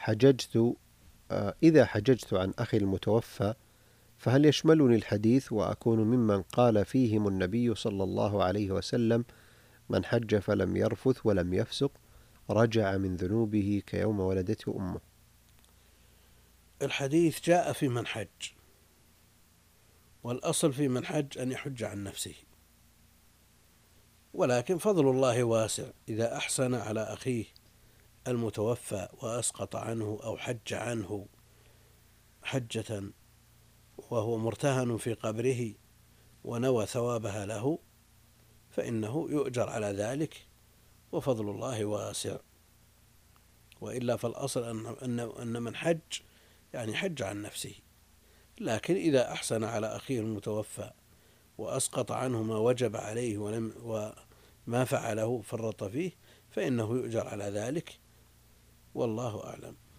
إذا حججت عن أخي المتوفى فهل يشملني الحديث وأكون ممن قال فيهم النبي صلى الله عليه وسلم: من حج فلم يرفث ولم يفسق رجع من ذنوبه كيوم ولدته أمه؟ الحديث جاء في من حج، والأصل في من حج أن يحج عن نفسه، ولكن فضل الله واسع. إذا أحسن على أخيه المتوفى وأسقط عنه أو حج عنه حجة وهو مرتهن في قبره ونوى ثوابها له، فإنه يؤجر على ذلك، وفضل الله واسع. وإلا فالأصل أن من حج يعني حج عن نفسه. لكن إذا أحسن على أخيه المتوفى وأسقط عنه ما وجب عليه وما فعله فرط فيه، فإنه يؤجر على ذلك، والله أعلم.